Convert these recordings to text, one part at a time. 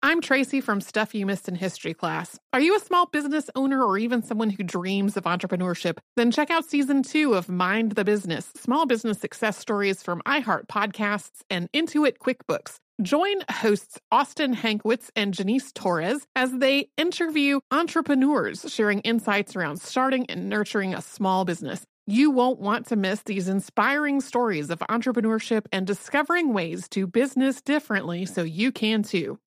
I'm Tracy from Stuff You Missed in History class. Are you a small business owner or even someone who dreams of entrepreneurship? Then check out Season 2 of Mind the Business, small business success stories from iHeart Podcasts and Intuit QuickBooks. Join hosts Austin Hankwitz and Janice Torres as they interview entrepreneurs sharing insights around starting and nurturing a small business. You won't want to miss these inspiring stories of entrepreneurship and discovering ways to business differently so you can too.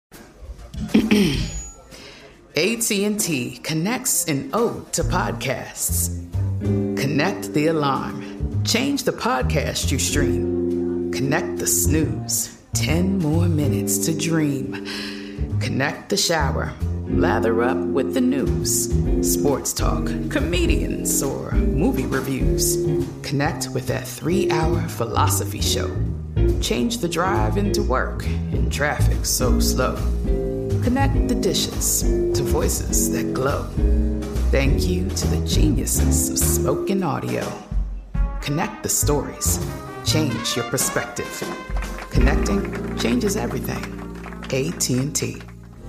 AT&T connects an ode to podcasts. Connect the alarm. Change the podcast you stream. Connect the snooze. 10 more minutes to dream. Connect the shower. Lather up with the news. Sports talk, comedians, or movie reviews. Connect with that 3-hour philosophy show. Change the drive into work in traffic so slow. Connect the dishes to voices that glow. Thank you to the geniuses of spoken audio. Connect the stories. Change your perspective. Connecting changes everything. AT&T.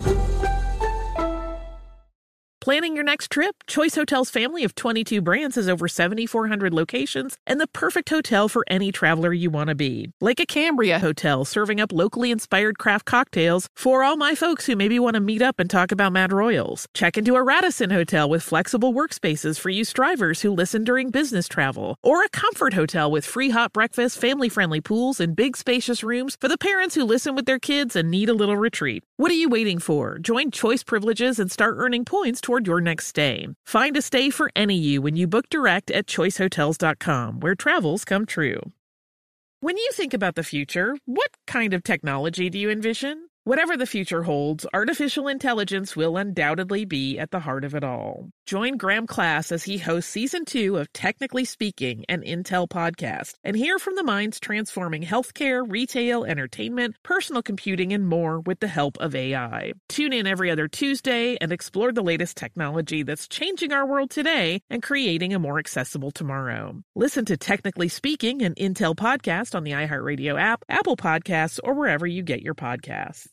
Planning your next trip? Choice Hotels' family of 22 brands has over 7,400 locations and the perfect hotel for any traveler you want to be. Like a Cambria Hotel, serving up locally inspired craft cocktails for all my folks who maybe want to meet up and talk about Mad Royals. Check into a Radisson Hotel with flexible workspaces for you strivers who listen during business travel. Or a Comfort Hotel with free hot breakfast, family-friendly pools, and big spacious rooms for the parents who listen with their kids and need a little retreat. What are you waiting for? Join Choice Privileges and start earning points toward your next stay. Find a stay for any you when you book direct at choicehotels.com, where travels come true. When you think about the future, what kind of technology do you envision? Whatever the future holds, artificial intelligence will undoubtedly be at the heart of it all. Join Graham Class as he hosts Season 2 of Technically Speaking, an Intel podcast, and hear from the minds transforming healthcare, retail, entertainment, personal computing, and more with the help of AI. Tune in every other Tuesday and explore the latest technology that's changing our world today and creating a more accessible tomorrow. Listen to Technically Speaking, an Intel podcast on the iHeartRadio app, Apple Podcasts, or wherever you get your podcasts.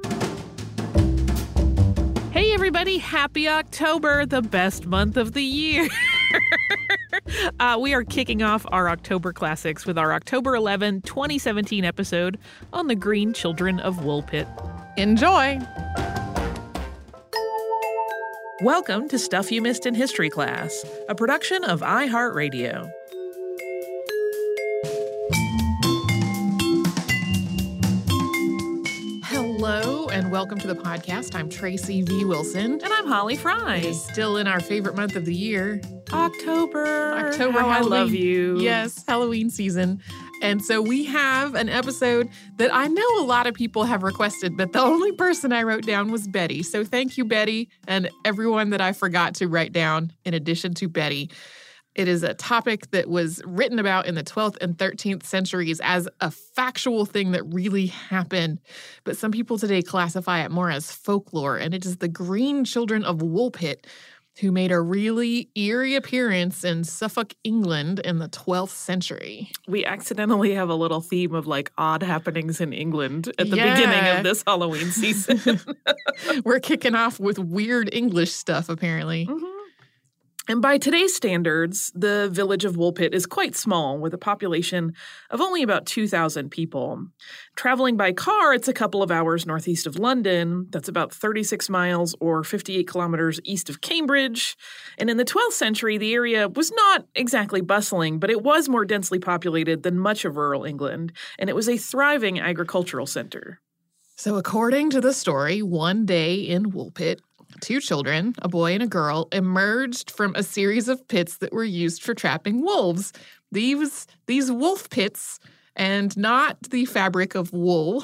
Hey everybody, happy October, the best month of the year. We are kicking off our October classics with our October 11, 2017 episode on the Green Children of Woolpit. Enjoy! Welcome to Stuff You Missed in History Class, a production of iHeartRadio. Hello and welcome to the podcast. I'm Tracy V. Wilson. And I'm Holly Fry. It's still in our favorite month of the year. October. October, How Halloween. I love you. Yes, Halloween season. And so we have an episode that I know a lot of people have requested, but the only person I wrote down was Betty. So thank you, Betty, and everyone that I forgot to write down in addition to Betty. It is a topic that was written about in the 12th and 13th centuries as a factual thing that really happened. But some people today classify it more as folklore, and it is the Green Children of Woolpit who made a really eerie appearance in Suffolk, England in the 12th century. We accidentally have a little theme of like odd happenings in England at the beginning of this Halloween season. We're kicking off with weird English stuff, apparently. Mm-hmm. And by today's standards, the village of Woolpit is quite small, with a population of only about 2,000 people. Traveling by car, it's a couple of hours northeast of London. That's about 36 miles or 58 kilometers east of Cambridge. And in the 12th century, the area was not exactly bustling, but it was more densely populated than much of rural England, and it was a thriving agricultural center. So according to the story, one day in Woolpit, 2 children, a boy and a girl, emerged from a series of pits that were used for trapping wolves. These wolf pits, and not the fabric of wool,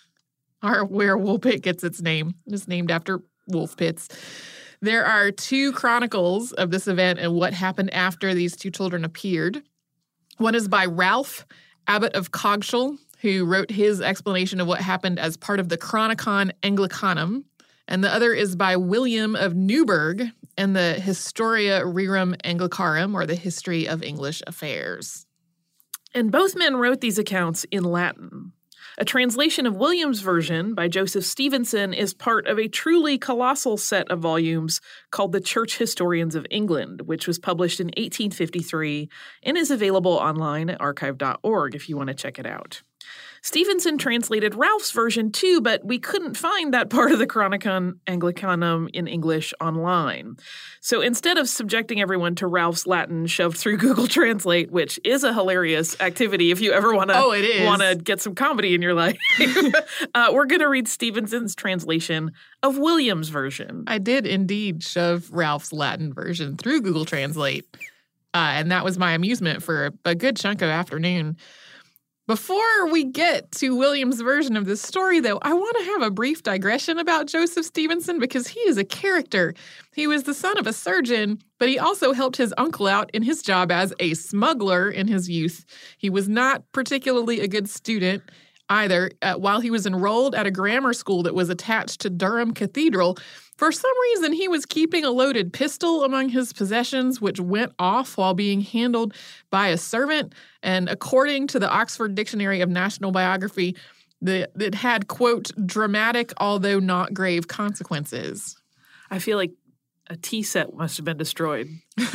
are where Woolpit gets its name. It is named after wolf pits. There are 2 chronicles of this event and what happened after these 2 children appeared. One is by Ralph, Abbot of Coggeshall, who wrote his explanation of what happened as part of the Chronicon Anglicanum. And the other is by William of Newburgh in the Historia Rerum Anglicarum, or the History of English Affairs. And both men wrote these accounts in Latin. A translation of Williams' version by Joseph Stevenson is part of a truly colossal set of volumes called The Church Historians of England, which was published in 1853 and is available online at archive.org if you want to check it out. Stevenson translated Ralph's version too, but we couldn't find that part of the Chronicon Anglicanum in English online. So instead of subjecting everyone to Ralph's Latin shoved through Google Translate, which is a hilarious activity if you ever want to get some comedy in your life, we're going to read Stevenson's translation of Williams' version. I did indeed shove Ralph's Latin version through Google Translate, and that was my amusement for a good chunk of afternoon. Before we get to William's version of this story, though, I want to have a brief digression about Joseph Stevenson because he is a character. He was the son of a surgeon, but he also helped his uncle out in his job as a smuggler in his youth. He was not particularly a good student either. While he was enrolled at a grammar school that was attached to Durham Cathedral, for some reason, he was keeping a loaded pistol among his possessions, which went off while being handled by a servant. And according to the Oxford Dictionary of National Biography, it had, quote, dramatic, although not grave consequences. I feel like a tea set must have been destroyed.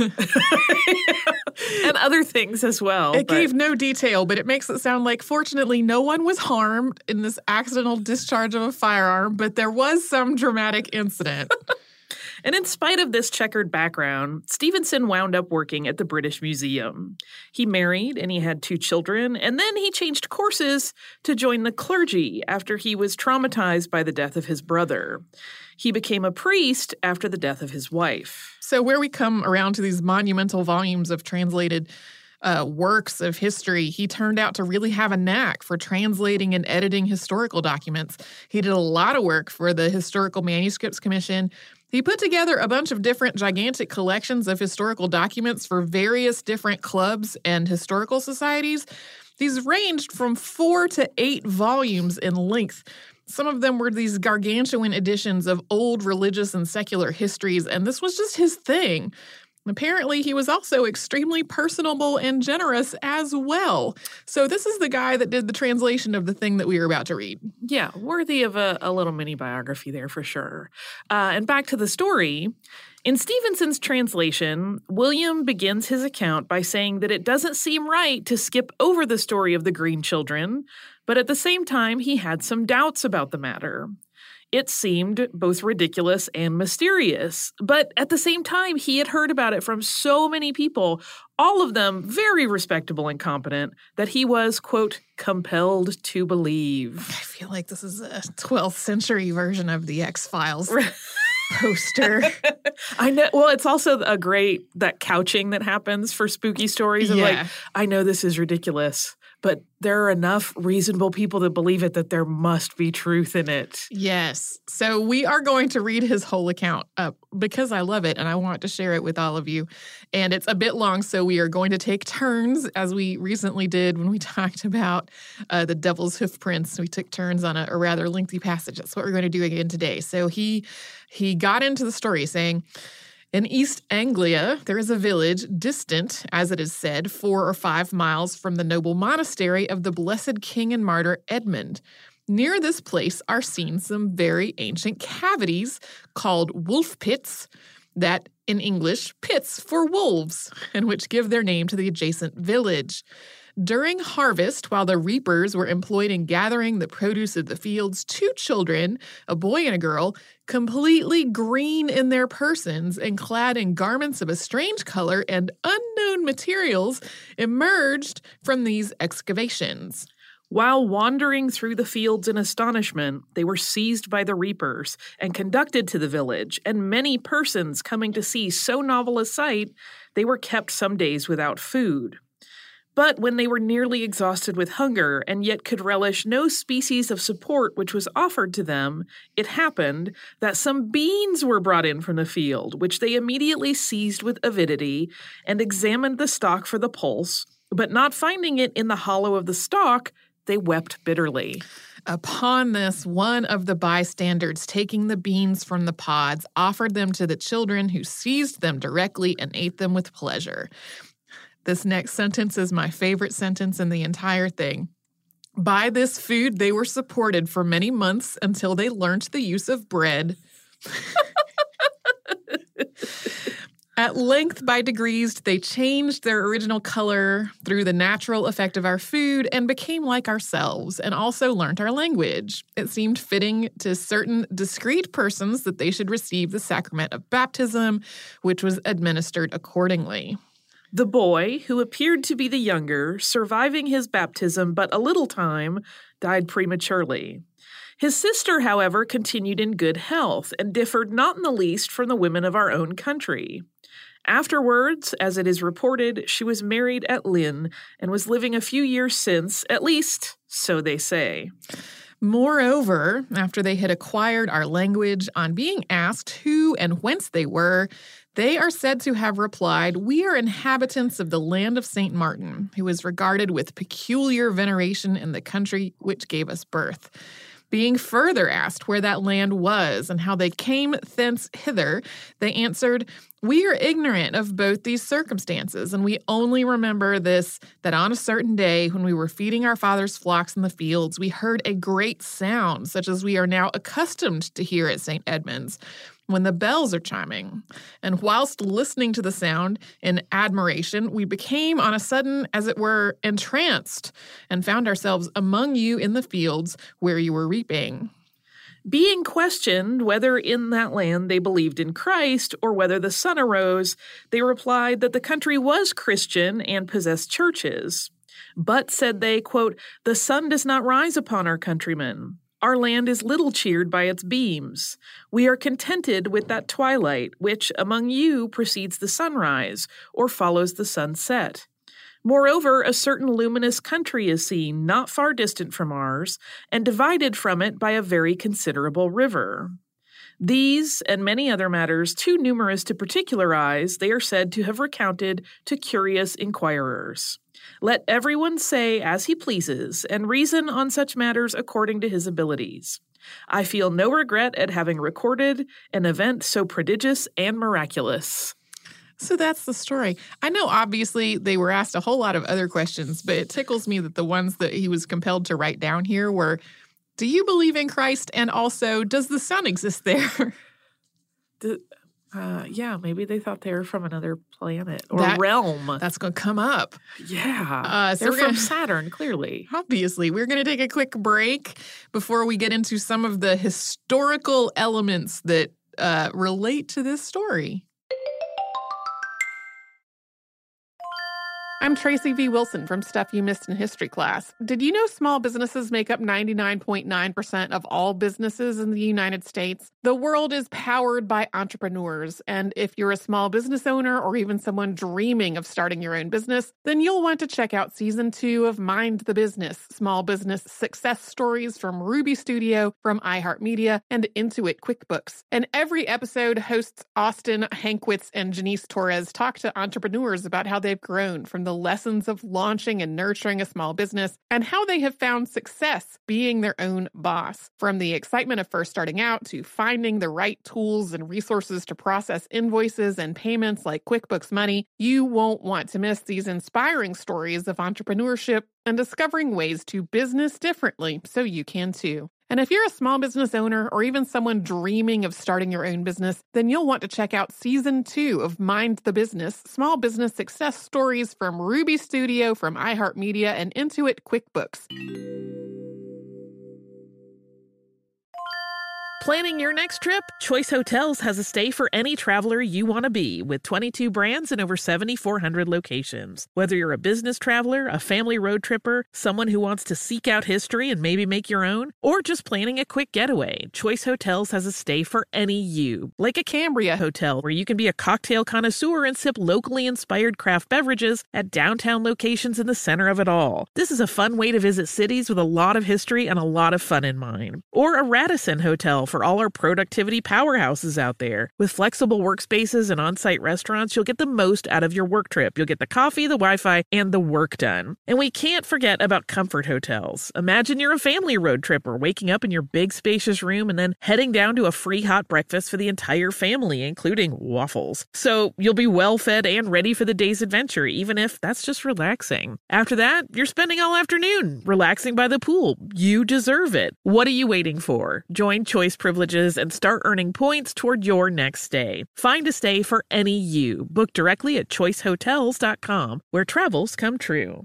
And other things as well. It gave no detail, but it makes it sound like, fortunately, no one was harmed in this accidental discharge of a firearm, but there was some dramatic incident. And in spite of this checkered background, Stevenson wound up working at the British Museum. He married and he had 2 children, and then he changed courses to join the clergy after he was traumatized by the death of his brother. He became a priest after the death of his wife. So where we come around to these monumental volumes of translated works of history, he turned out to really have a knack for translating and editing historical documents. He did a lot of work for the Historical Manuscripts Commission. He put together a bunch of different gigantic collections of historical documents for various different clubs and historical societies. These ranged from 4 to 8 volumes in length. Some of them were these gargantuan editions of old religious and secular histories, and this was just his thing. Apparently, he was also extremely personable and generous as well. So this is the guy that did the translation of the thing that we were about to read. Yeah, worthy of a little mini biography there for sure. And back to the story. In Stevenson's translation, William begins his account by saying that it doesn't seem right to skip over the story of the Green Children, but at the same time, he had some doubts about the matter. It seemed both ridiculous and mysterious, but at the same time, he had heard about it from so many people, all of them very respectable and competent, that he was, quote, compelled to believe. I feel like this is a 12th century version of the X-Files poster. I know. Well, it's also that couching that happens for spooky stories of like, I know this is ridiculous, but there are enough reasonable people that believe it that there must be truth in it. Yes. So we are going to read his whole account because I love it and I want to share it with all of you. And it's a bit long, so we are going to take turns, as we recently did when we talked about the Devil's Hoof Prints. We took turns on a rather lengthy passage. That's what we're going to do again today. So he got into the story saying, in East Anglia, there is a village distant, as it is said, 4 or 5 miles from the noble monastery of the blessed king and martyr Edmund. Near this place are seen some very ancient cavities called wolf pits, that in English, pits for wolves, and which give their name to the adjacent village. During harvest, while the reapers were employed in gathering the produce of the fields, 2 children, a boy and a girl, completely green in their persons and clad in garments of a strange color and unknown materials, emerged from these excavations. While wandering through the fields in astonishment, they were seized by the reapers and conducted to the village, and many persons coming to see so novel a sight, they were kept some days without food. But when they were nearly exhausted with hunger and yet could relish no species of support which was offered to them, it happened that some beans were brought in from the field, which they immediately seized with avidity and examined the stalk for the pulse, but not finding it in the hollow of the stalk, they wept bitterly. Upon this, one of the bystanders, taking the beans from the pods, offered them to the children, who seized them directly and ate them with pleasure. This next sentence is my favorite sentence in the entire thing. By this food, they were supported for many months until they learned the use of bread. At length, by degrees, they changed their original color through the natural effect of our food and became like ourselves, and also learned our language. It seemed fitting to certain discreet persons that they should receive the sacrament of baptism, which was administered accordingly. The boy, who appeared to be the younger, surviving his baptism but a little time, died prematurely. His sister, however, continued in good health and differed not in the least from the women of our own country. Afterwards, as it is reported, she was married at Lynn and was living a few years since, at least, so they say. Moreover, after they had acquired our language, on being asked who and whence they were, they are said to have replied, "We are inhabitants of the land of St. Martin, who is regarded with peculiar veneration in the country which gave us birth." Being further asked where that land was and how they came thence hither, they answered, "We are ignorant of both these circumstances, and we only remember this, that on a certain day when we were feeding our father's flocks in the fields, we heard a great sound, such as we are now accustomed to hear at St. Edmund's, when the bells are chiming. And whilst listening to the sound in admiration, we became on a sudden, as it were, entranced, and found ourselves among you in the fields where you were reaping." Being questioned whether in that land they believed in Christ or whether the sun arose, they replied that the country was Christian and possessed churches. But, said they, quote, "The sun does not rise upon our countrymen. Our land is little cheered by its beams. We are contented with that twilight, which among you precedes the sunrise, or follows the sunset. Moreover, a certain luminous country is seen, not far distant from ours, and divided from it by a very considerable river." These, and many other matters too numerous to particularize, they are said to have recounted to curious inquirers. Let everyone say as he pleases, and reason on such matters according to his abilities. I feel no regret at having recorded an event so prodigious and miraculous. So that's the story. I know, obviously, they were asked a whole lot of other questions, but it tickles me that the ones that he was compelled to write down here were, do you believe in Christ? And also, does the sun exist there? Yeah, maybe they thought they were from another planet or realm. That's going to come up. Yeah. So they're from Saturn, clearly. Obviously. We're going to take a quick break before we get into some of the historical elements that relate to this story. I'm Tracy V. Wilson from Stuff You Missed in History Class. Did you know small businesses make up 99.9% of all businesses in the United States? The world is powered by entrepreneurs, and if you're a small business owner or even someone dreaming of starting your own business, then you'll want to check out Season 2 of Mind the Business, Small Business Success Stories from Ruby Studio, from iHeartMedia, and Intuit QuickBooks. In every episode, hosts Austin Hankwitz and Janice Torres talk to entrepreneurs about how they've grown from the lessons of launching and nurturing a small business and how they have found success being their own boss. From the excitement of first starting out to finding the right tools and resources to process invoices and payments like QuickBooks Money, you won't want to miss these inspiring stories of entrepreneurship and discovering ways to business differently so you can too. And if you're a small business owner or even someone dreaming of starting your own business, then you'll want to check out Season 2 of Mind the Business, Small Business Success Stories from Ruby Studio, from iHeartMedia, and Intuit QuickBooks. Planning your next trip? Choice Hotels has a stay for any traveler you want to be, with 22 brands and over 7,400 locations. Whether you're a business traveler, a family road tripper, someone who wants to seek out history and maybe make your own, or just planning a quick getaway, Choice Hotels has a stay for any you. Like a Cambria Hotel, where you can be a cocktail connoisseur and sip locally inspired craft beverages at downtown locations in the center of it all. This is a fun way to visit cities with a lot of history and a lot of fun in mind. Or a Radisson Hotel, for all our productivity powerhouses out there. With flexible workspaces and on-site restaurants, you'll get the most out of your work trip. You'll get the coffee, the Wi-Fi, and the work done. And we can't forget about comfort hotels. Imagine you're a family road tripper waking up in your big spacious room and then heading down to a free hot breakfast for the entire family, including waffles. So you'll be well fed and ready for the day's adventure, even if that's just relaxing. After that, you're spending all afternoon relaxing by the pool. You deserve it. What are you waiting for? Join Choice Privileges and start earning points toward your next stay. Find a stay for any you. Book directly at choicehotels.com, where travels come true.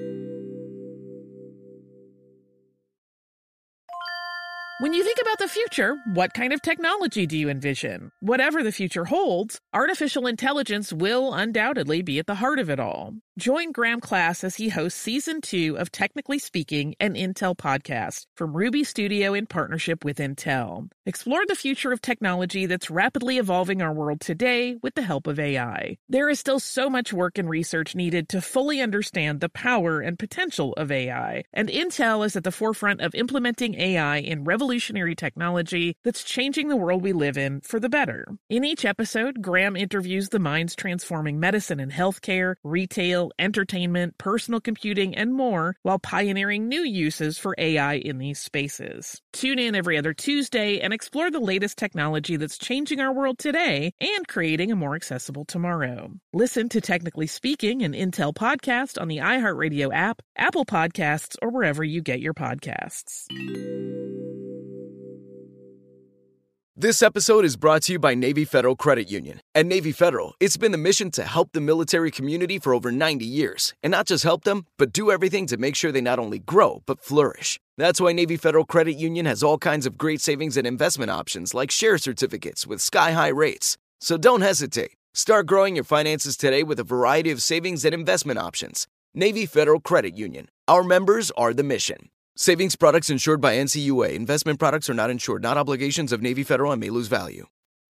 When you think about the future, what kind of technology do you envision? Whatever the future holds, artificial intelligence will undoubtedly be at the heart of it all. Join Graham Class as he hosts Season 2 of Technically Speaking, an Intel podcast from Ruby Studio in partnership with Intel. Explore the future of technology that's rapidly evolving our world today with the help of AI. There is still so much work and research needed to fully understand the power and potential of AI, and Intel is at the forefront of implementing AI in revolutionary technology that's changing the world we live in for the better. In each episode, Graham interviews the minds transforming medicine and healthcare, retail, entertainment, personal computing, and more, while pioneering new uses for AI in these spaces. Tune in every other Tuesday and explore the latest technology that's changing our world today and creating a more accessible tomorrow. Listen to Technically Speaking, an Intel podcast on the iHeartRadio app, Apple Podcasts, or wherever you get your podcasts. This episode is brought to you by Navy Federal Credit Union. At Navy Federal, it's been the mission to help the military community for over 90 years. And not just help them, but do everything to make sure they not only grow, but flourish. That's why Navy Federal Credit Union has all kinds of great savings and investment options like share certificates with sky-high rates. So don't hesitate. Start growing your finances today with a variety of savings and investment options. Navy Federal Credit Union. Our members are the mission. Savings products insured by NCUA. Investment products are not insured, not obligations of Navy Federal and may lose value.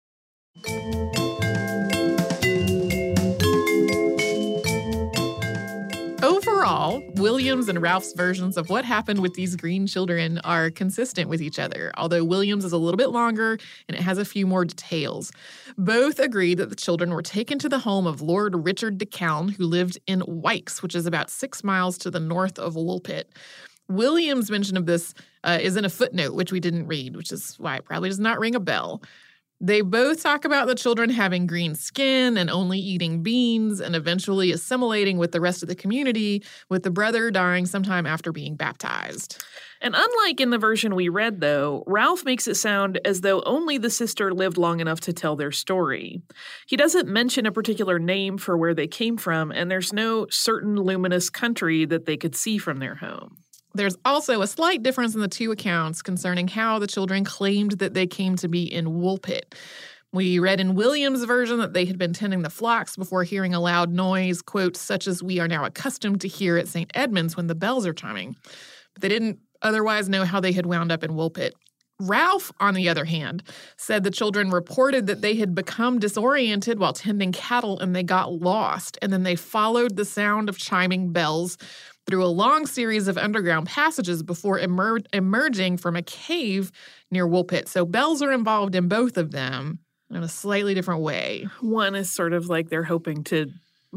Overall, Williams and Ralph's versions of what happened with these green children are consistent with each other, although Williams is a little bit longer and it has a few more details. Both agree that the children were taken to the home of Lord Richard de Calne, who lived in Wykes, which is about 6 miles to the north of Woolpit. Williams' mention of this is in a footnote, which we didn't read, which is why it probably does not ring a bell. They both talk about the children having green skin and only eating beans and eventually assimilating with the rest of the community, with the brother dying sometime after being baptized. And unlike in the version we read, though, Ralph makes it sound as though only the sister lived long enough to tell their story. He doesn't mention a particular name for where they came from, and there's no certain luminous country that they could see from their home. There's also a slight difference in the two accounts concerning how the children claimed that they came to be in Woolpit. We read in Williams' version that they had been tending the flocks before hearing a loud noise, quote, such as we are now accustomed to hear at St. Edmunds when the bells are chiming. But they didn't otherwise know how they had wound up in Woolpit. Ralph, on the other hand, said the children reported that they had become disoriented while tending cattle and they got lost, and then they followed the sound of chiming bells through a long series of underground passages before emerging from a cave near Woolpit. So bells are involved in both of them in a slightly different way. One is sort of like they're hoping to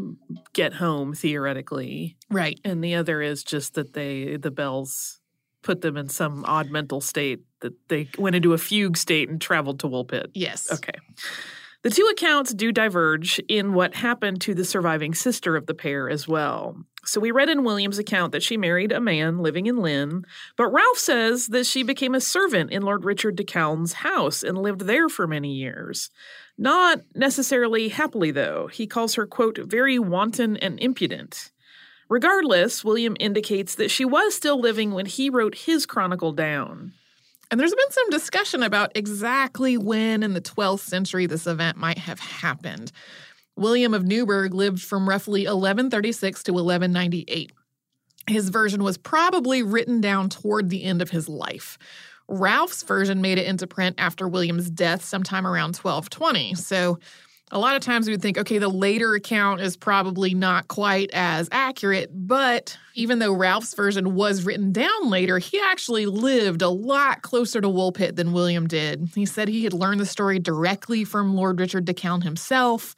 get home, theoretically. Right. And the other is just that the bells put them in some odd mental state, that they went into a fugue state and traveled to Woolpit. Yes. Okay. The two accounts do diverge in what happened to the surviving sister of the pair as well. So we read in Williams' account that she married a man living in Lynn, but Ralph says that she became a servant in Lord Richard de Calne's house and lived there for many years. Not necessarily happily, though. He calls her, quote, very wanton and impudent. Regardless, William indicates that she was still living when he wrote his chronicle down. And there's been some discussion about exactly when in the 12th century this event might have happened. William of Newburgh lived from roughly 1136 to 1198. His version was probably written down toward the end of his life. Ralph's version made it into print after William's death sometime around 1220. So A lot of times we would think, okay, the later account is probably not quite as accurate, but even though Ralph's version was written down later, he actually lived a lot closer to Woolpit than William did. He said he had learned the story directly from Lord Richard de Calne himself,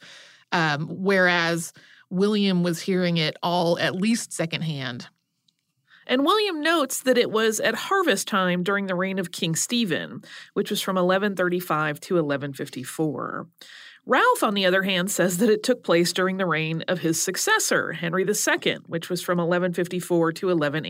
whereas William was hearing it all at least secondhand. And William notes that it was at harvest time during the reign of King Stephen, which was from 1135 to 1154. Ralph, on the other hand, says that it took place during the reign of his successor, Henry II, which was from 1154 to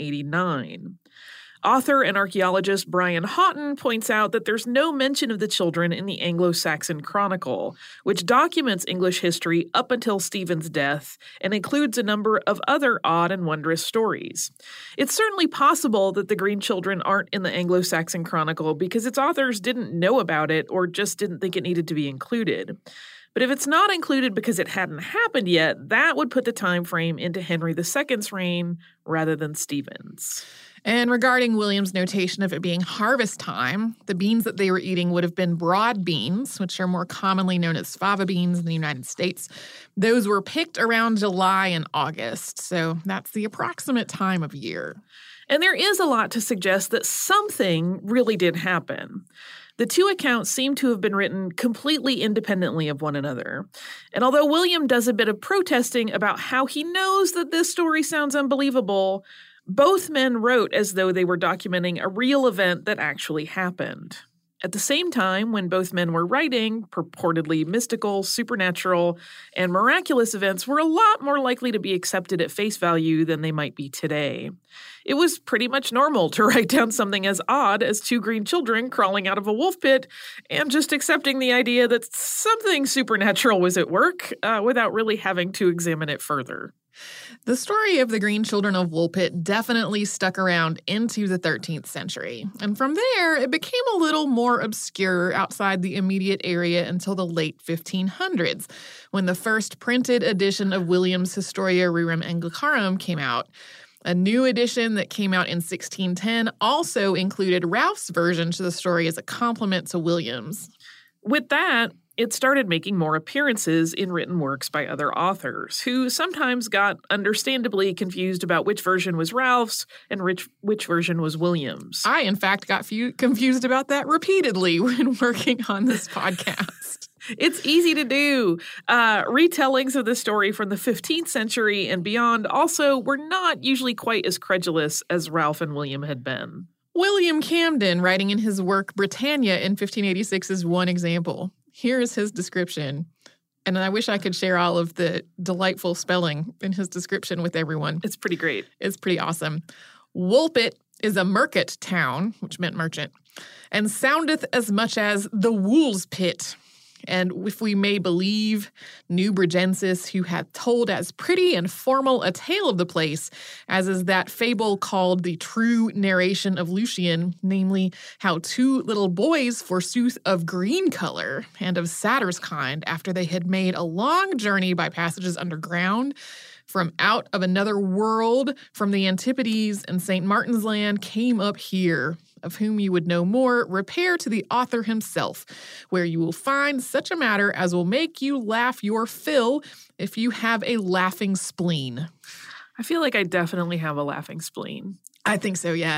1189. Author and archaeologist Brian Houghton points out that there's no mention of the children in the Anglo-Saxon Chronicle, which documents English history up until Stephen's death and includes a number of other odd and wondrous stories. It's certainly possible that the Green Children aren't in the Anglo-Saxon Chronicle because its authors didn't know about it or just didn't think it needed to be included. But if it's not included because it hadn't happened yet, that would put the time frame into Henry II's reign rather than Stephen's. And regarding William's notation of it being harvest time, the beans that they were eating would have been broad beans, which are more commonly known as fava beans in the United States. Those were picked around July and August, so that's the approximate time of year. And there is a lot to suggest that something really did happen. The two accounts seem to have been written completely independently of one another. And although William does a bit of protesting about how he knows that this story sounds unbelievable, both men wrote as though they were documenting a real event that actually happened. At the same time, when both men were writing, purportedly mystical, supernatural, and miraculous events were a lot more likely to be accepted at face value than they might be today. It was pretty much normal to write down something as odd as two green children crawling out of a wolf pit and just accepting the idea that something supernatural was at work without really having to examine it further. The story of the Green Children of Woolpit definitely stuck around into the 13th century. And from there, it became a little more obscure outside the immediate area until the late 1500s, when the first printed edition of William's Historia Rerum Anglicarum came out. A new edition that came out in 1610 also included Ralph's version to the story as a complement to William's. With that, it started making more appearances in written works by other authors, who sometimes got understandably confused about which version was Ralph's and which version was William's. I, in fact, got confused about that repeatedly when working on this podcast. It's easy to do. Retellings of the story from the 15th century and beyond also were not usually quite as credulous as Ralph and William had been. William Camden, writing in his work Britannia in 1586, is one example. Here is his description. And I wish I could share all of the delightful spelling in his description with everyone. It's pretty great. It's pretty awesome. Woolpit is a mercat town, which meant merchant, and soundeth as much as the wool's pit. And if we may believe Newbridgensis, who hath told as pretty and formal a tale of the place, as is that fable called the true narration of Lucian, namely, how two little boys, forsooth, of green color and of satyr's kind, after they had made a long journey by passages underground, from out of another world, from the Antipodes and St. Martin's Land, came up here. Of whom you would know more, repair to the author himself, where you will find such a matter as will make you laugh your fill if you have a laughing spleen. I feel like I definitely have a laughing spleen. I think so, yeah.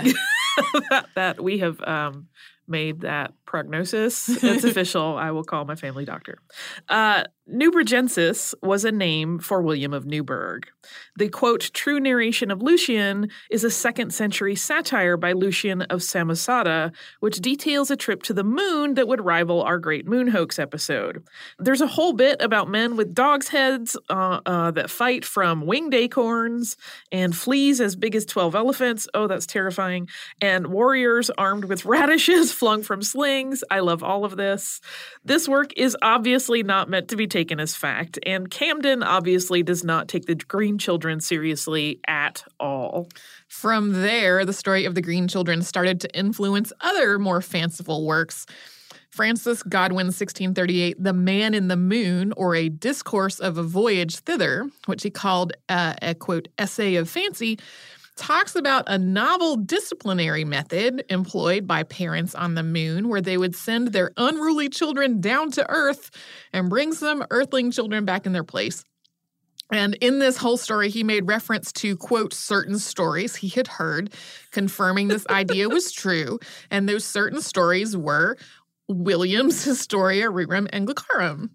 that we have made that prognosis. It's official. I will call my family doctor. Newbridgensis was a name for William of Newburgh. The, quote, true narration of Lucian is a 2nd century satire by Lucian of Samosata, which details a trip to the moon that would rival our Great Moon Hoax episode. There's a whole bit about men with dogs' heads that fight from winged acorns and fleas as big as 12 elephants. Oh, that's terrifying. And warriors armed with radishes flung from slings. I love all of this. This work is obviously not meant to be taken as fact, and Camden obviously does not take the Green Children seriously at all. From there, the story of the Green Children started to influence other more fanciful works. Francis Godwin's 1638 The Man in the Moon, or a Discourse of a Voyage Thither, which he called a, quote, essay of fancy, talks about a novel disciplinary method employed by parents on the moon where they would send their unruly children down to Earth and bring some Earthling children back in their place. And in this whole story, he made reference to, quote, certain stories he had heard, confirming this idea was true. And those certain stories were William's Historia Rerum Anglicarum.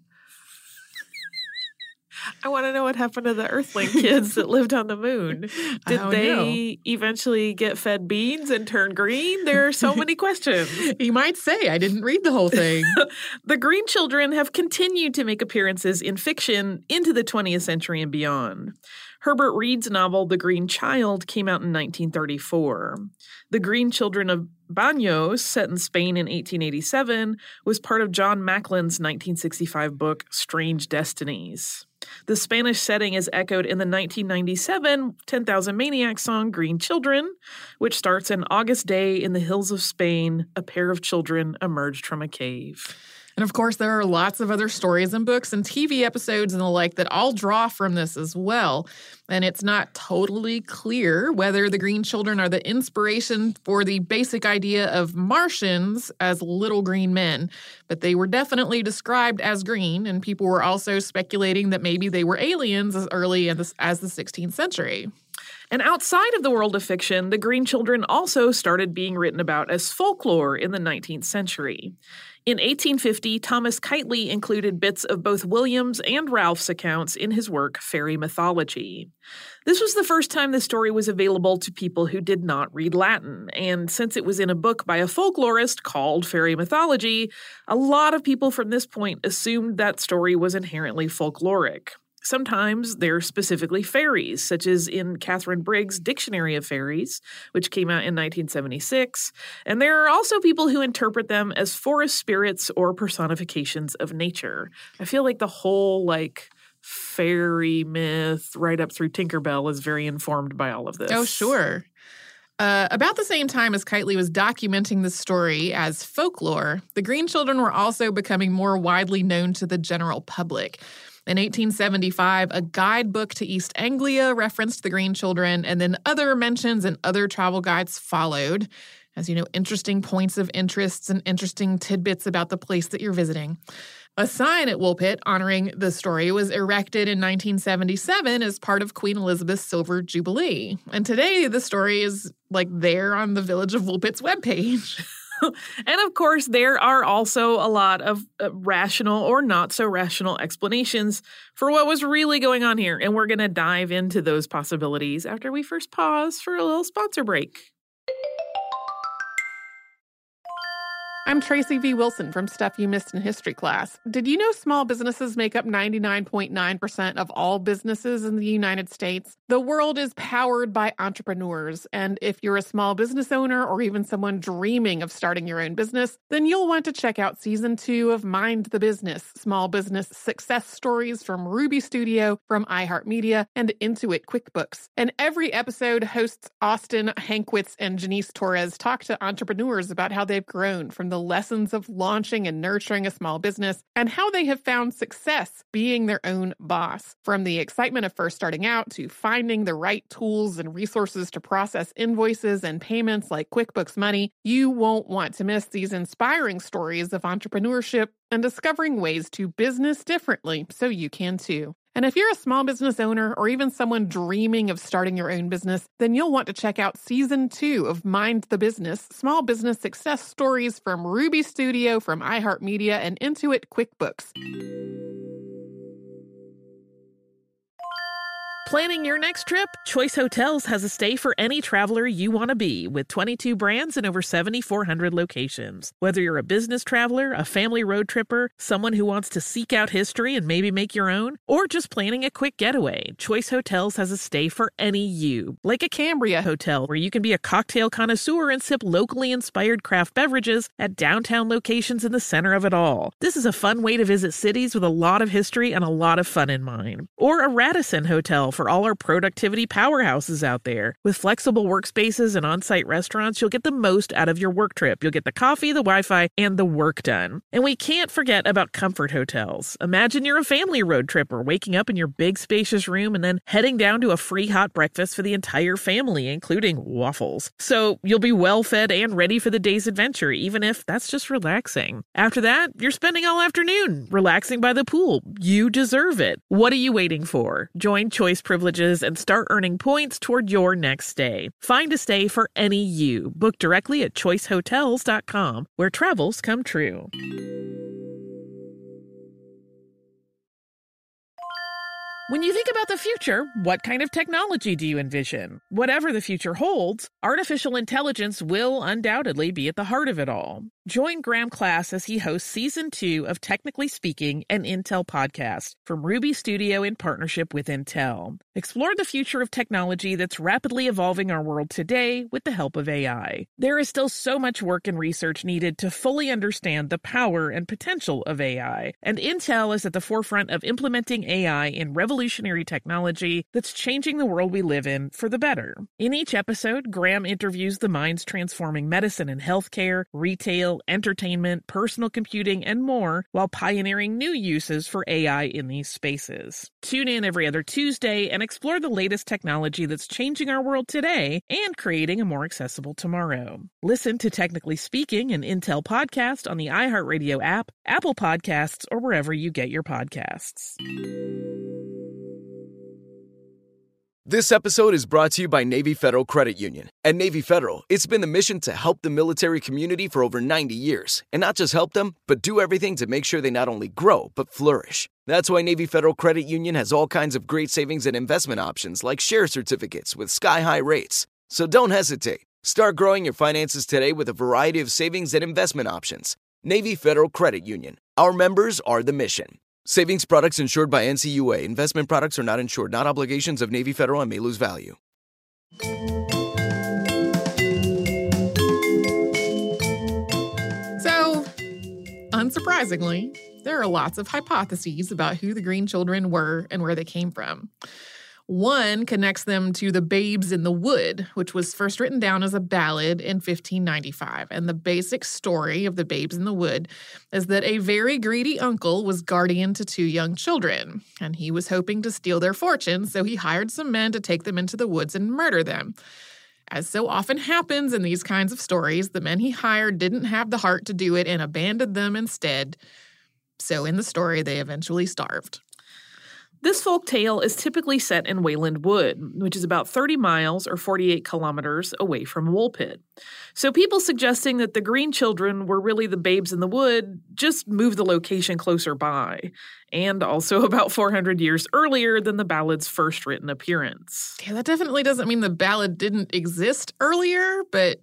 I want to know what happened to the Earthling kids that lived on the moon. Did they eventually get fed beans and turn green? There are so many questions. You might say, I didn't read the whole thing. The Green Children have continued to make appearances in fiction into the 20th century and beyond. Herbert Reed's novel, The Green Child, came out in 1934. The Green Children of Baños, set in Spain in 1887, was part of John Macklin's 1965 book, Strange Destinies. The Spanish setting is echoed in the 1997 10,000 Maniacs song Green Children, which starts an August day in the hills of Spain, a pair of children emerged from a cave. And of course, there are lots of other stories and books and TV episodes and the like that all draw from this as well. And it's not totally clear whether the Green Children are the inspiration for the basic idea of Martians as little green men. But they were definitely described as green, and people were also speculating that maybe they were aliens as early as the 16th century. And outside of the world of fiction, the Green Children also started being written about as folklore in the 19th century. In 1850, Thomas Keightley included bits of both William's and Ralph's accounts in his work Fairy Mythology. This was the first time the story was available to people who did not read Latin, and since it was in a book by a folklorist called Fairy Mythology, a lot of people from this point assumed that story was inherently folkloric. Sometimes they're specifically fairies, such as in Catherine Briggs' Dictionary of Fairies, which came out in 1976. And there are also people who interpret them as forest spirits or personifications of nature. I feel like the whole, fairy myth right up through Tinkerbell is very informed by all of this. Oh, sure. About the same time as Keightley was documenting the story as folklore, the Green Children were also becoming more widely known to the general public. In 1875, a guidebook to East Anglia referenced the Green Children, and then other mentions and other travel guides followed. As you know, interesting points of interest and interesting tidbits about the place that you're visiting. A sign at Woolpit honoring the story was erected in 1977 as part of Queen Elizabeth's Silver Jubilee. And today, the story is, there on the Village of Woolpit's webpage. And of course, there are also a lot of rational or not so rational explanations for what was really going on here. And we're going to dive into those possibilities after we first pause for a little sponsor break. I'm Tracy V. Wilson from Stuff You Missed in History class. Did you know small businesses make up 99.9% of all businesses in the United States? The world is powered by entrepreneurs, and if you're a small business owner or even someone dreaming of starting your own business, then you'll want to check out Season 2 of Mind the Business, Small Business Success Stories from Ruby Studio, from iHeartMedia, and Intuit QuickBooks. And every episode, hosts Austin Hankwitz and Janice Torres talk to entrepreneurs about how they've grown from the lessons of launching and nurturing a small business and how they have found success being their own boss. From the excitement of first starting out to finding the right tools and resources to process invoices and payments like QuickBooks Money, you won't want to miss these inspiring stories of entrepreneurship and discovering ways to business differently so you can too. And if you're a small business owner or even someone dreaming of starting your own business, then you'll want to check out Season 2 of Mind the Business, Small Business Success Stories from Ruby Studio, from iHeartMedia, and Intuit QuickBooks. Planning your next trip? Choice Hotels has a stay for any traveler you want to be, with 22 brands and over 7,400 locations. Whether you're a business traveler, a family road tripper, someone who wants to seek out history and maybe make your own, or just planning a quick getaway, Choice Hotels has a stay for any you. Like a Cambria Hotel, where you can be a cocktail connoisseur and sip locally inspired craft beverages at downtown locations in the center of it all. This is a fun way to visit cities with a lot of history and a lot of fun in mind. Or a Radisson Hotel for for all our productivity powerhouses out there. With flexible workspaces and on-site restaurants, you'll get the most out of your work trip. You'll get the coffee, the Wi-Fi, and the work done. And we can't forget about comfort hotels. Imagine you're a family road tripper, waking up in your big spacious room and then heading down to a free hot breakfast for the entire family, including waffles. So you'll be well fed and ready for the day's adventure, even if that's just relaxing. After that, you're spending all afternoon relaxing by the pool. You deserve it. What are you waiting for? Join Choice Privileges and start earning points toward your next stay. Find a stay for any you. Book directly at choicehotels.com, where travels come true. When you think about the future, what kind of technology do you envision? Whatever the future holds, artificial intelligence will undoubtedly be at the heart of it all. Join Graham Class as he hosts Season 2 of Technically Speaking, an Intel podcast from Ruby Studio in partnership with Intel. Explore the future of technology that's rapidly evolving our world today with the help of AI. There is still so much work and research needed to fully understand the power and potential of AI, and Intel is at the forefront of implementing AI in revolutionary technology that's changing the world we live in for the better. In each episode, Graham interviews the minds transforming medicine and healthcare, retail, entertainment, personal computing, and more, while pioneering new uses for AI in these spaces. Tune in every other Tuesday and explore the latest technology that's changing our world today and creating a more accessible tomorrow. Listen to Technically Speaking, an Intel podcast on the iHeartRadio app, Apple Podcasts, or wherever you get your podcasts. This episode is brought to you by Navy Federal Credit Union. At Navy Federal, it's been the mission to help the military community for over 90 years. And not just help them, but do everything to make sure they not only grow, but flourish. That's why Navy Federal Credit Union has all kinds of great savings and investment options like share certificates with sky-high rates. So don't hesitate. Start growing your finances today with a variety of savings and investment options. Navy Federal Credit Union. Our members are the mission. Savings products insured by NCUA. Investment products are not insured, not obligations of Navy Federal and may lose value. So, unsurprisingly, there are lots of hypotheses about who the Green Children were and where they came from. One connects them to the Babes in the Wood, which was first written down as a ballad in 1595. And the basic story of the Babes in the Wood is that a very greedy uncle was guardian to two young children, and he was hoping to steal their fortune, so he hired some men to take them into the woods and murder them. As so often happens in these kinds of stories, the men he hired didn't have the heart to do it and abandoned them instead. So in the story, they eventually starved. This folk tale is typically set in Wayland Wood, which is about 30 miles or 48 kilometers away from Woolpit. So people suggesting that the Green Children were really the Babes in the Wood just moved the location closer by, and also about 400 years earlier than the ballad's first written appearance. Yeah, that definitely doesn't mean the ballad didn't exist earlier, but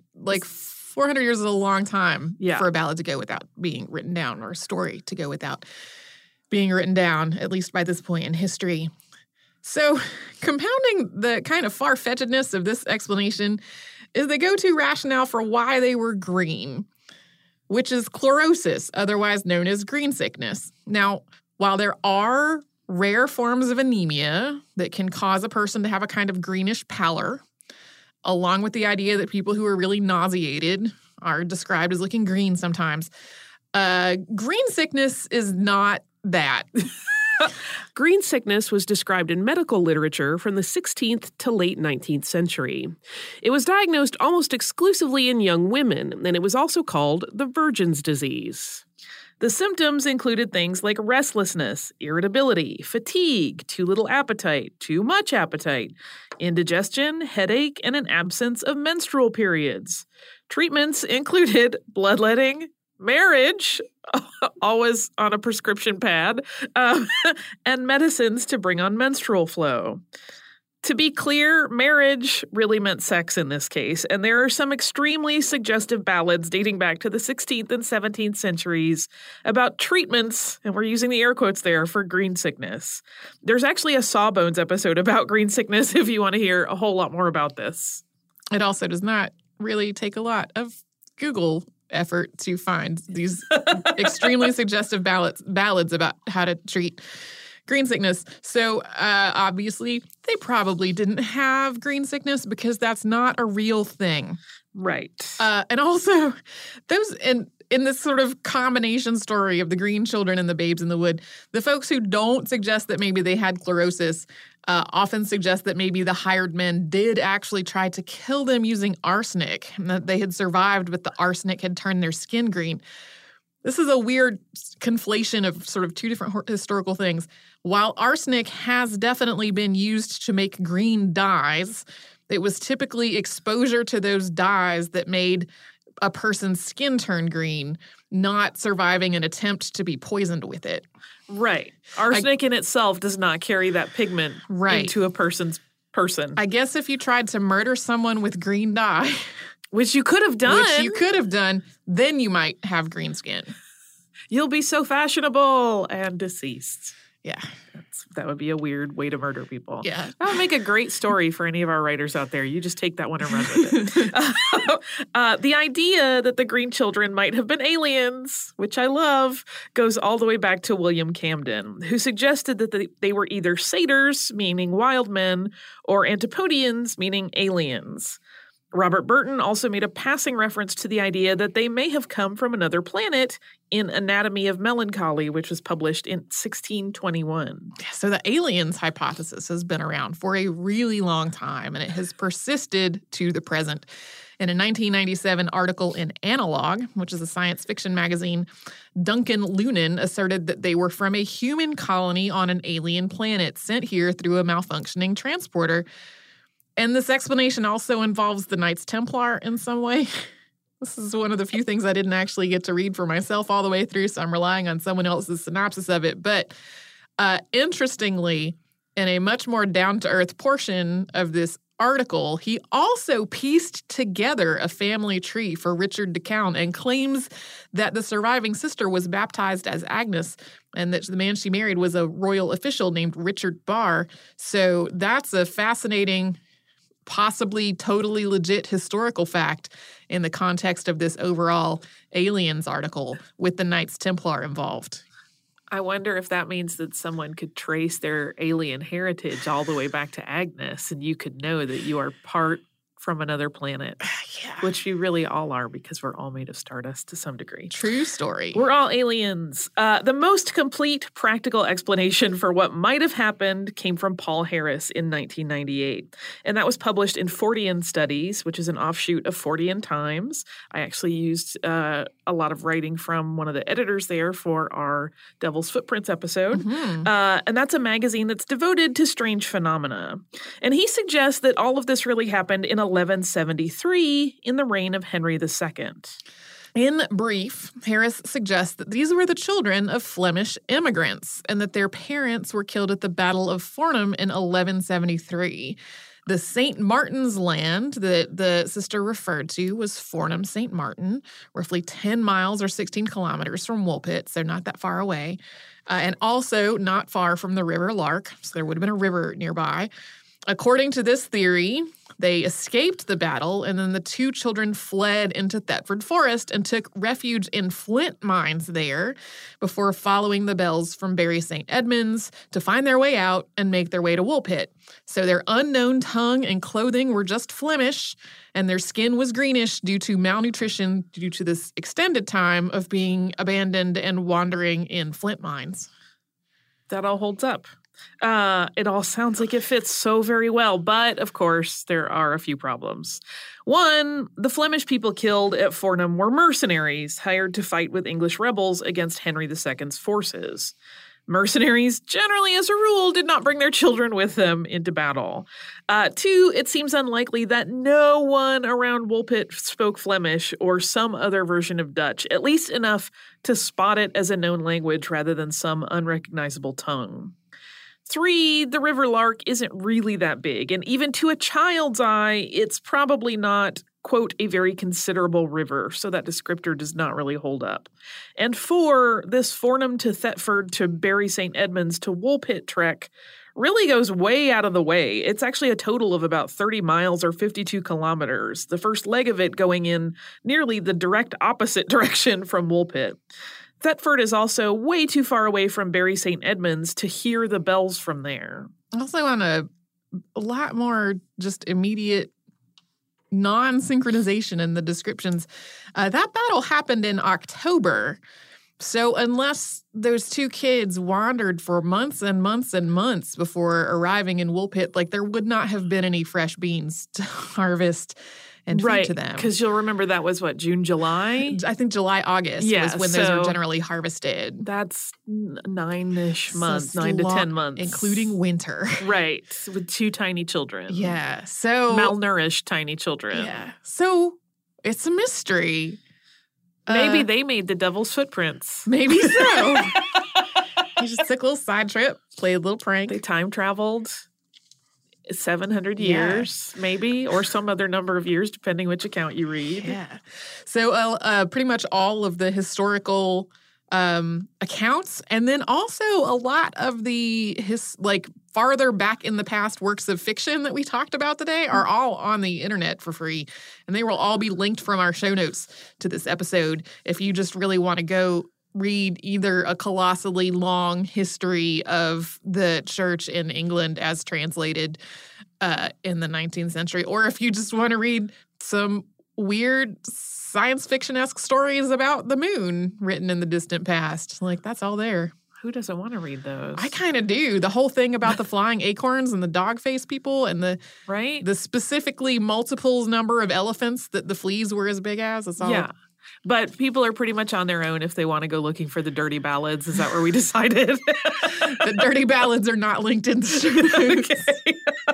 400 years is a long time for a ballad to go without being written down, or a story to go without being written down, at least by this point in history. So, compounding the kind of far-fetchedness of this explanation is the go-to rationale for why they were green, which is chlorosis, otherwise known as green sickness. Now, while there are rare forms of anemia that can cause a person to have a kind of greenish pallor, along with the idea that people who are really nauseated are described as looking green sometimes, green sickness is not that. Green sickness was described in medical literature from the 16th to late 19th century. It was diagnosed almost exclusively in young women, and it was also called the Virgin's disease. The symptoms included things like restlessness, irritability, fatigue, too little appetite, too much appetite, indigestion, headache, and an absence of menstrual periods. Treatments included bloodletting, marriage, always on a prescription pad, and medicines to bring on menstrual flow. To be clear, marriage really meant sex in this case, and there are some extremely suggestive ballads dating back to the 16th and 17th centuries about treatments, and we're using the air quotes there, for green sickness. There's actually a Sawbones episode about green sickness if you want to hear a whole lot more about this. It also does not really take a lot of Google effort to find these extremely suggestive ballads about how to treat Green sickness. So obviously, they probably didn't have green sickness because that's not a real thing. Right. And also, those in this sort of combination story of the green children and the babes in the wood, the folks who don't suggest that maybe they had chlorosis often suggest that maybe the hired men did actually try to kill them using arsenic, and that they had survived, but the arsenic had turned their skin green. This is a weird conflation of sort of two different historical things. While arsenic has definitely been used to make green dyes, it was typically exposure to those dyes that made a person's skin turn green, not surviving an attempt to be poisoned with it. Right. Arsenic in itself does not carry that pigment into a person's person. I guess if you tried to murder someone with green dye, which you could have done, then you might have green skin. You'll be so fashionable and deceased. Yeah. That would be a weird way to murder people. Yeah. That would make a great story for any of our writers out there. You just take that one and run with it. The idea that the green children might have been aliens, which I love, goes all the way back to William Camden, who suggested that they were either satyrs, meaning wild men, or Antipodeans, meaning aliens. Robert Burton also made a passing reference to the idea that they may have come from another planet in Anatomy of Melancholy, which was published in 1621. So the aliens hypothesis has been around for a really long time, and it has persisted to the present. In a 1997 article in Analog, which is a science fiction magazine, Duncan Lunan asserted that they were from a human colony on an alien planet sent here through a malfunctioning transporter. And this explanation also involves the Knights Templar in some way. This is one of the few things I didn't actually get to read for myself all the way through, so I'm relying on someone else's synopsis of it. But interestingly, in a much more down-to-earth portion of this article, he also pieced together a family tree for Richard de Calne and claims that the surviving sister was baptized as Agnes and that the man she married was a royal official named Richard Barr. So that's a fascinating, possibly totally legit historical fact in the context of this overall aliens article with the Knights Templar involved. I wonder if that means that someone could trace their alien heritage all the way back to Agnes, and you could know that you are part from another planet, which you really all are because we're all made of stardust to some degree. True story. We're all aliens. The most complete practical explanation for what might have happened came from Paul Harris in 1998, and that was published in Fortean Studies, which is an offshoot of Fortean Times. I actually used a lot of writing from one of the editors there for our Devil's Footprints episode, and that's a magazine that's devoted to strange phenomena. And he suggests that all of this really happened in 1173 in the reign of Henry II. In brief, Harris suggests that these were the children of Flemish immigrants and that their parents were killed at the Battle of Fornham in 1173. The St. Martin's land that the sister referred to was Fornham St. Martin, roughly 10 miles or 16 kilometers from Woolpit, so not that far away, and also not far from the River Lark, so there would have been a river nearby. According to this theory, they escaped the battle, and then the two children fled into Thetford Forest and took refuge in flint mines there before following the bells from Bury St. Edmunds to find their way out and make their way to Woolpit. So their unknown tongue and clothing were just Flemish, and their skin was greenish due to malnutrition due to this extended time of being abandoned and wandering in flint mines. That all holds up. It all sounds like it fits so very well, but of course there are a few problems. One, the Flemish people killed at Fornham were mercenaries hired to fight with English rebels against Henry II's forces. Mercenaries, generally as a rule, did not bring their children with them into battle. Two, it seems unlikely that no one around Woolpit spoke Flemish or some other version of Dutch, at least enough to spot it as a known language rather than some unrecognizable tongue. Three, the River Lark isn't really that big, and even to a child's eye, it's probably not, quote, a very considerable river, so that descriptor does not really hold up. And four, this Fornham to Thetford to Bury St. Edmunds to Woolpit trek really goes way out of the way. It's actually a total of about 30 miles or 52 kilometers, the first leg of it going in nearly the direct opposite direction from Woolpit. Thetford is also way too far away from Bury St. Edmunds to hear the bells from there. Also on a lot more just immediate non-synchronization in the descriptions. That battle happened in October. So unless those two kids wandered for months and months and months before arriving in Woolpit, like there would not have been any fresh beans to harvest and feed to them. Right, because you'll remember that was what, June, July? I think July, August was when those were generally harvested. That's 9-ish months, 9 to 10 months. Including winter. Right, with two tiny children. Yeah, so. Malnourished tiny children. Yeah, so it's a mystery. Maybe they made the devil's footprints. Maybe so. You just took a little side trip, played a little prank. They time traveled 700 years, maybe, or some other number of years, depending which account you read. Yeah. So pretty much all of the historical accounts, and then also a lot of the farther back in the past works of fiction that we talked about today are all on the internet for free, and they will all be linked from our show notes to this episode if you just really want to go read either a colossally long history of the church in England as translated in the 19th century, or if you just want to read some weird science fiction-esque stories about the moon written in the distant past. Like, that's all there. Who doesn't want to read those? I kind of do. The whole thing about the flying acorns and the dog-faced people and the specifically multiples number of elephants that the fleas were as big as. That's all. Yeah. But people are pretty much on their own if they want to go looking for the dirty ballads. Is that where we decided? The dirty ballads are not linked in the show notes. Okay.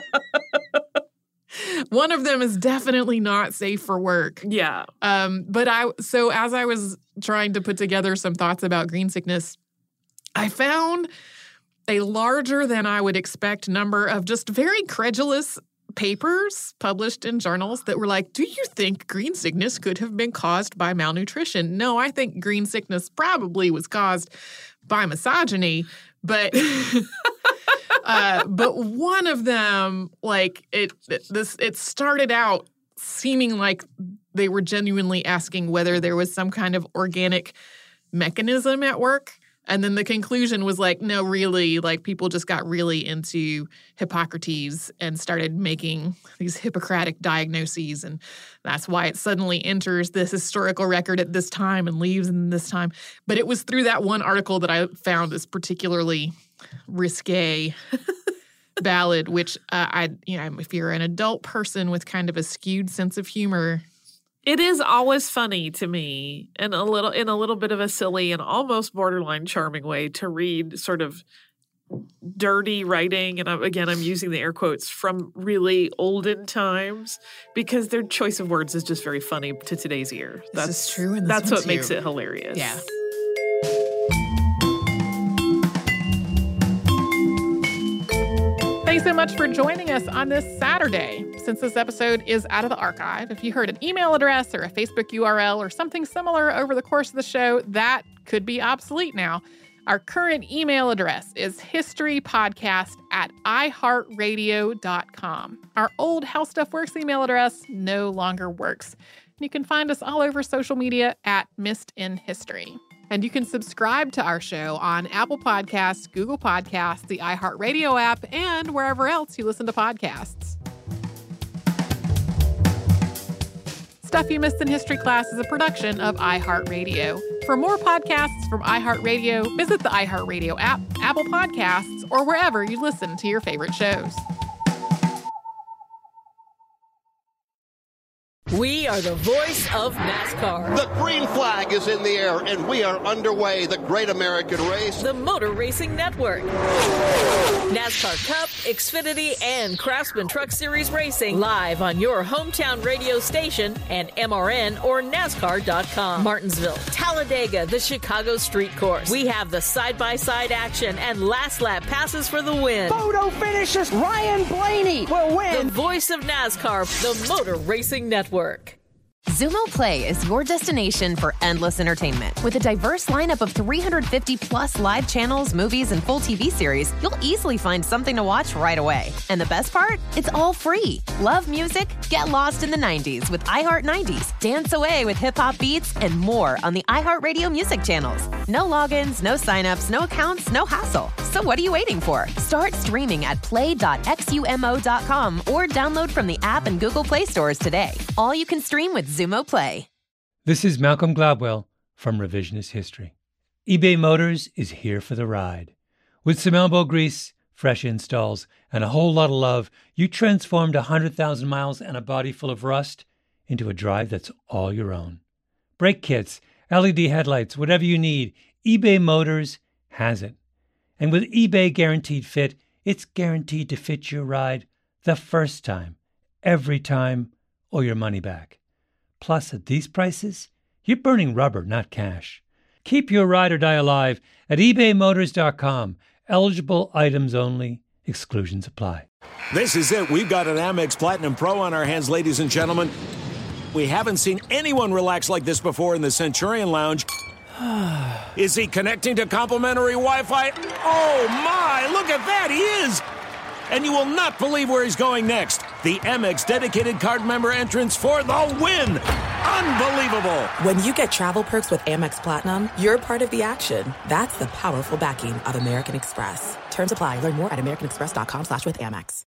One of them is definitely not safe for work. Yeah. But as I was trying to put together some thoughts about green sickness, I found a larger than I would expect number of just very credulous papers published in journals that were like, do you think green sickness could have been caused by malnutrition? No, I think green sickness probably was caused by misogyny, but but one of them, it started out seeming like they were genuinely asking whether there was some kind of organic mechanism at work. And then the conclusion was like, no, really, like people just got really into Hippocrates and started making these Hippocratic diagnoses. And that's why it suddenly enters this historical record at this time and leaves in this time. But it was through that one article that I found this particularly risque ballad, which if you're an adult person with kind of a skewed sense of humor, it is always funny to me in a little bit of a silly and almost borderline charming way to read sort of dirty writing. And I'm using the air quotes from really olden times because their choice of words is just very funny to today's ear. That's true. And that's what makes it hilarious. Yeah. Thanks so much for joining us on this Saturday. Since this episode is out of the archive, if you heard an email address or a Facebook URL or something similar over the course of the show, that could be obsolete now. Our current email address is historypodcast@iheartradio.com. Our old How Stuff Works email address no longer works. You can find us all over social media at Missed in History. And you can subscribe to our show on Apple Podcasts, Google Podcasts, the iHeartRadio app, and wherever else you listen to podcasts. Stuff You Missed in History Class is a production of iHeartRadio. For more podcasts from iHeartRadio, visit the iHeartRadio app, Apple Podcasts, or wherever you listen to your favorite shows. We are the voice of NASCAR. The green flag is in the air, and we are underway. The Great American Race. The Motor Racing Network. NASCAR Cup, Xfinity, and Craftsman Truck Series Racing live on your hometown radio station and MRN or NASCAR.com. Martinsville, Talladega, the Chicago Street Course. We have the side-by-side action and last lap passes for the win. Photo finishes. Ryan Blaney will win. The voice of NASCAR, the Motor Racing Network. Xumo Play is your destination for endless entertainment. With a diverse lineup of 350 plus live channels, movies, and full TV series, you'll easily find something to watch right away. And the best part? It's all free. Love music? Get lost in the 90s with iHeart 90s, dance away with hip-hop beats, and more on the iHeartRadio music channels. No logins, no signups, no accounts, no hassle. So what are you waiting for? Start streaming at play.xumo.com or download from the app and Google Play stores today. All you can stream with Xumo Play. This is Malcolm Gladwell from Revisionist History. eBay Motors is here for the ride. With some elbow grease, fresh installs, and a whole lot of love, you transformed 100,000 miles and a body full of rust into a drive that's all your own. Brake kits, LED headlights, whatever you need, eBay Motors has it. And with eBay Guaranteed Fit, it's guaranteed to fit your ride the first time, every time, or your money back. Plus, at these prices, you're burning rubber, not cash. Keep your ride or die alive at ebaymotors.com. Eligible items only. Exclusions apply. This is it. We've got an Amex Platinum Pro on our hands, ladies and gentlemen. We haven't seen anyone relax like this before in the Centurion Lounge. Is he connecting to complimentary Wi-Fi? Oh, my. Look at that. He is. And you will not believe where he's going next. The Amex dedicated card member entrance for the win. Unbelievable. When you get travel perks with Amex Platinum, you're part of the action. That's the powerful backing of American Express. Terms apply. Learn more at americanexpress.com/withAmex.